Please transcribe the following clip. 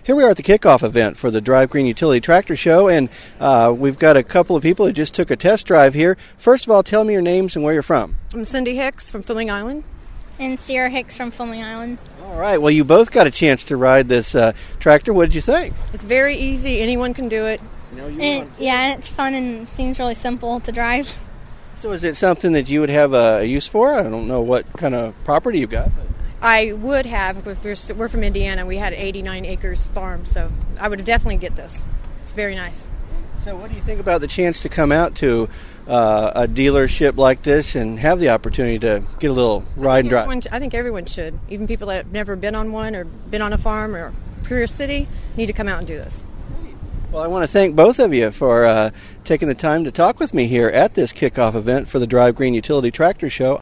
Here we are at the kickoff event for the Drive Green Utility Tractor Show, and we've got a couple of people who just took a test drive here. First of all, tell me your names and where you're from. I'm Cindy Hicks from Fielding Island. And Sierra Hicks from Fielding Island. All right, well, you both got a chance to ride this tractor. What did you think? It's very easy. Anyone can do it. Yeah, it's fun and seems really simple to drive. So is it something that you would have a use for? I don't know what kind of property you've got. But I would have. If we're from Indiana. We had an 89 acres farm, so I would definitely get this. It's very nice. So what do you think about the chance to come out to a dealership like this and have the opportunity to get a little ride and drive? I think everyone should. Even people that have never been on one or been on a farm or Pure City need to come out and do this. Well, I want to thank both of you for taking the time to talk with me here at this kickoff event for the Drive Green Utility Tractor Show.